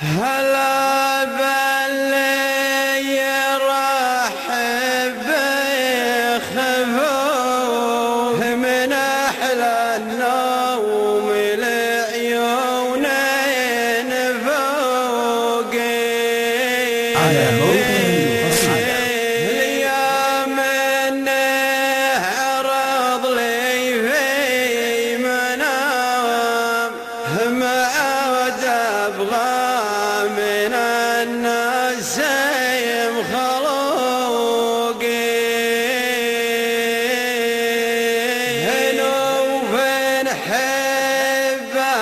هلا باللي يرحب بخفوف من أحلى النوم لعيونين فوقي على موقع القصيدة. اليوم منه عرض لي في منام معود أبغى من الناس مخلوقي هنوف نحبه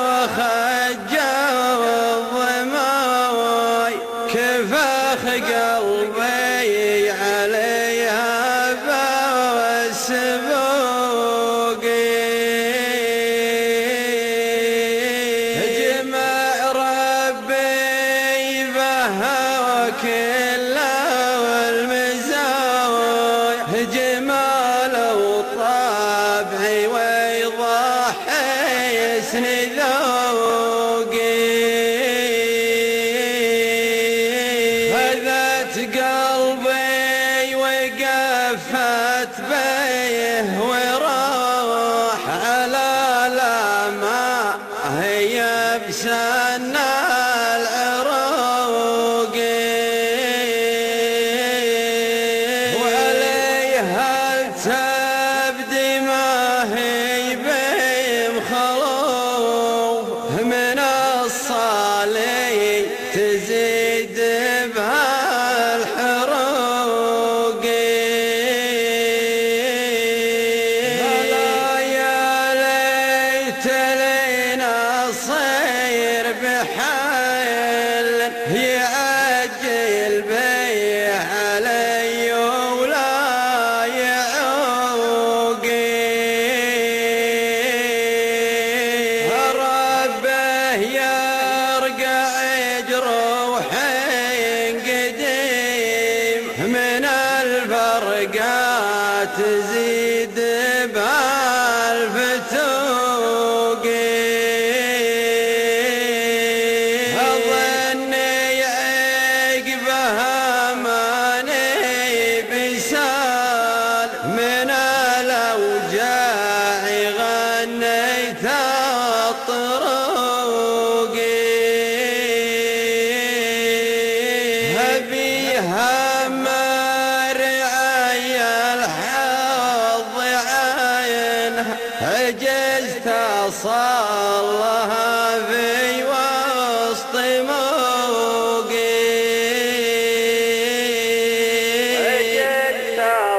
وخجل الضماي كفاخ قلبي عليها بسبوقي جمع ربي بها وكل والمزايا جمال وطبعي ويضحي حسن ذوقي هذت قلبي وقفت بيه وراح على لما هي بسن العروق وعليها تبدي ما هي بمخلوق من الصالي تزيد بها الحروق هلا يا ليت لي نصير بحال يعجل بي علي ولا يعوقي ربه يرقع جروحي قديم من الفرقات تزيد بالفتوق أظني عقبها ماني بسال من الأوجاع غنيت الطرق هبيها مرعي الحظ عينها عجزت أصلها في وسط موقي عجزت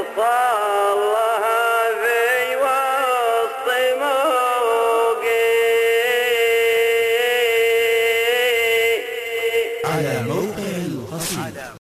أصلها في وسط موقي على موقع القصيدة.